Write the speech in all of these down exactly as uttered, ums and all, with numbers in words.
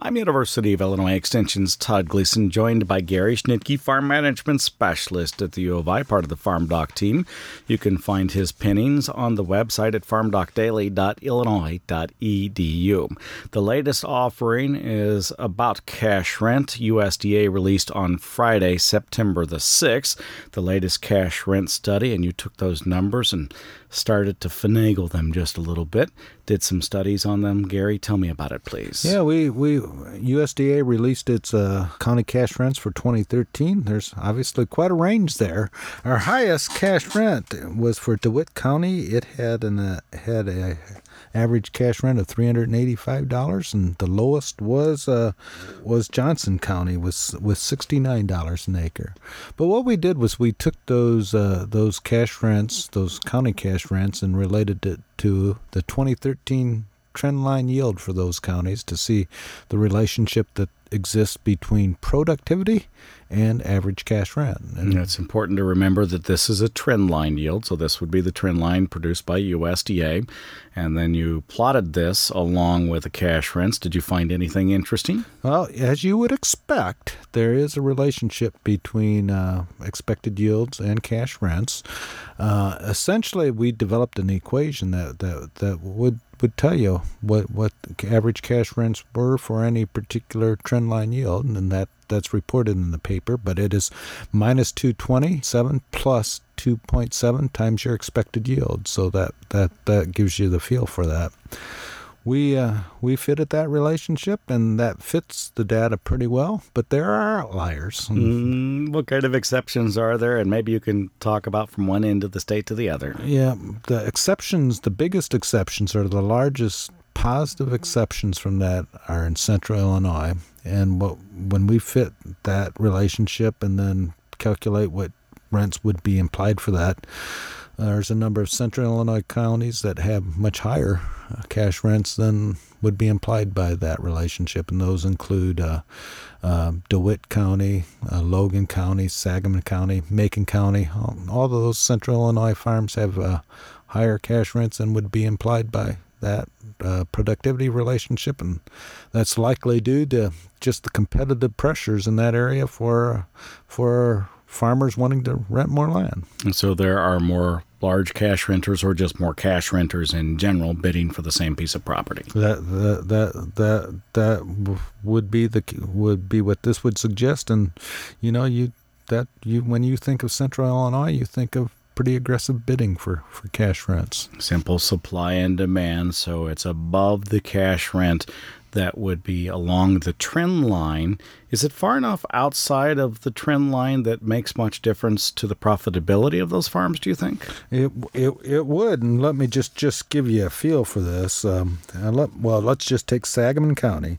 I'm University of Illinois Extension's Todd Gleason, joined by Gary Schnitke, Farm Management Specialist at the U of I, part of the Farm Doc team. You can find his pinnings on the website at farm doc daily dot illinois dot e d u. The latest offering is about cash rent. U S D A released on Friday, September the sixth, the latest cash rent study, and you took those numbers and started to finagle them just a little bit. Did some studies on them. Gary, tell me about it, please. Yeah, we, we U S D A released its uh, county cash rents for twenty thirteen. There's obviously quite a range there. Our highest cash rent was for DeWitt County. It had an uh, had a average cash rent of three hundred eighty-five dollars, and the lowest was uh, was Johnson County with with sixty-nine dollars an acre. But what we did was we took those uh, those cash rents, those county cash rents, and related it to the twenty thirteen trend line yield for those counties to see the relationship that exists between productivity and average cash rent. And it's important to remember that this is a trend line yield, so this would be the trend line produced by U S D A, and then you plotted this along with the cash rents. Did you find anything interesting? Well, as you would expect, there is a relationship between uh, expected yields and cash rents. Uh, essentially, we developed an equation that that, that would would tell you what, what average cash rents were for any particular trend line yield, and that, that's reported in the paper, but it is minus two twenty-seven plus two point seven times your expected yield, so that, that, that gives you the feel for that. We uh, we fitted that relationship, and that fits the data pretty well, but there are outliers. Mm, what kind of exceptions are there? And maybe you can talk about from one end of the state to the other. Yeah, the exceptions, the biggest exceptions are the largest positive exceptions from that are in central Illinois. And what, when we fit that relationship and then calculate what rents would be implied for that, there's a number of central Illinois counties that have much higher uh, cash rents than would be implied by that relationship, and those include uh, uh, DeWitt County, uh, Logan County, Sangamon County, Macon County. All, all of those central Illinois farms have uh, higher cash rents than would be implied by that uh, productivity relationship, and that's likely due to just the competitive pressures in that area for for farmers wanting to rent more land. And so there are more large cash renters, or just more cash renters in general, bidding for the same piece of property. That that that that that would be the would be what this would suggest. And you know, you that you when you think of central Illinois, you think of pretty aggressive bidding for, for cash rents. Simple supply and demand, so it's above the cash rent that would be along the trend line. Is it far enough outside of the trend line that makes much difference to the profitability of those farms, do you think? It it, it would, and let me just, just give you a feel for this. Um, let, well, let's just take Sangamon County.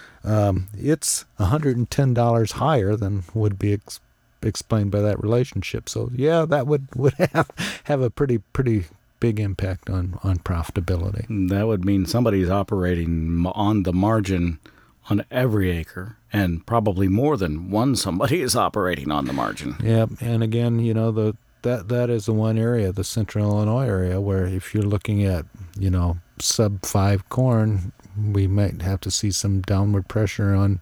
Um, it's one hundred ten dollars higher than would be ex- explained by that relationship. So, yeah, that would, would have, have a pretty, pretty big impact on, on profitability. That would mean somebody's operating on the margin on every acre, and probably more than one somebody is operating on the margin. Yeah, and again, you know, the that that is the one area, the central Illinois area, where if you're looking at, you know, sub five corn, we might have to see some downward pressure on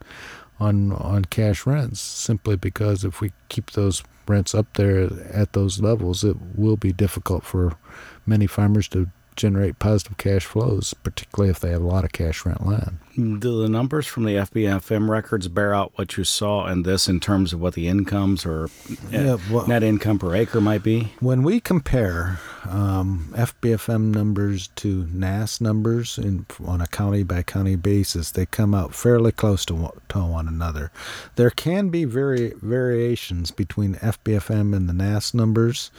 on on cash rents, simply because if we keep those rents up there at those levels, it will be difficult for many farmers to generate positive cash flows, particularly if they have a lot of cash rent land. Do the numbers from the F B F M records bear out what you saw in this in terms of what the incomes or yeah, well, net income per acre might be? When we compare um, F B F M numbers to N A S numbers in, on a county-by-county basis, they come out fairly close to, to one another. There can be vari- variations between F B F M and the N A S numbers.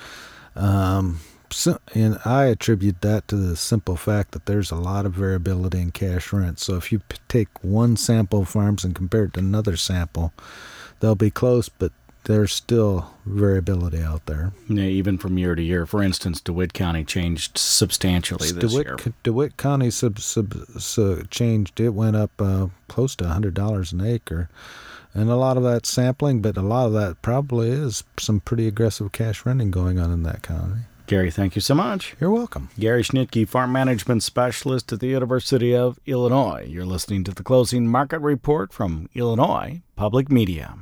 Um, So, and I attribute that to the simple fact that there's a lot of variability in cash rent. So if you p- take one sample of farms and compare it to another sample, they'll be close, but there's still variability out there. Yeah, even from year to year. For instance, DeWitt County changed substantially this DeWitt, year. DeWitt County sub, sub, sub changed. It went up uh, close to one hundred dollars an acre. And a lot of that sampling, but a lot of that probably is some pretty aggressive cash renting going on in that county. Gary, thank you so much. You're welcome. Gary Schnitke, Farm Management Specialist at the University of Illinois. You're listening to the Closing Market Report from Illinois Public Media.